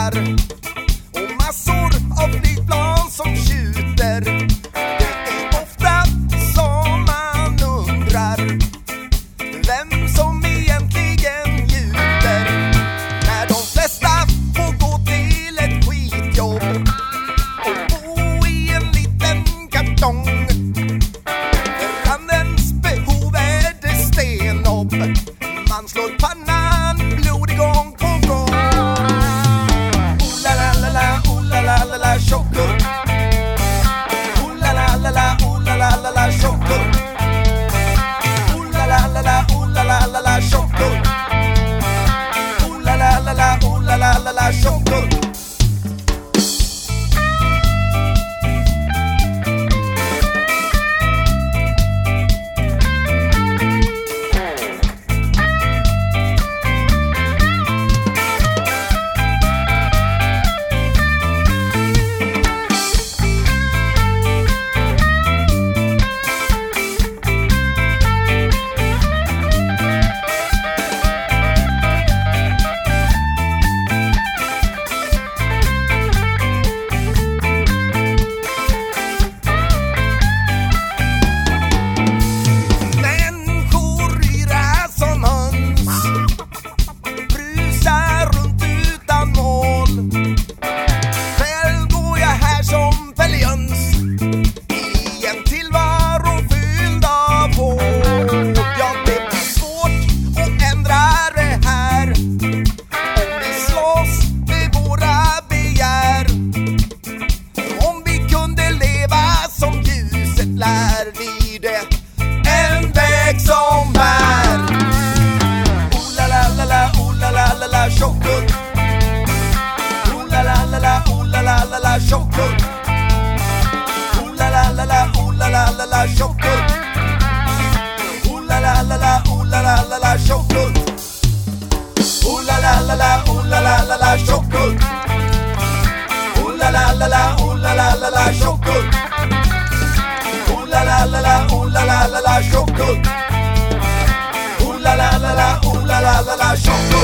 vaggar och massor av flygplan som skjuter. Det är ofta som man undrar vem som egentligen njuter när de flesta får gå till ett skitjobb och bo i en liten kartong. Randens behov är det stenjobb. Man slår pannan blodig gång på gång. Oh la la la la, oh la la la la, chocker. Oh la la la la, oh la la la la, chocker. Oh la la la la, oh la la la la, chocker. Oh la la la la, oh la la la la, chocker. En väg som bär. Oh la la la la, oh la la la la, chocker. Oh la la la la, oh la la la la, chocker. Oh la la la la, oh la la la la, chocker. Oh la la la la, oh la la la la, chocker. Oh la la la la, oh la la la la, chocker. Oh la la la la, oh la la la la, chocker. Oh la la la la, oh la la la la, chocker. Oh la la la la, oh la la la la, chocker.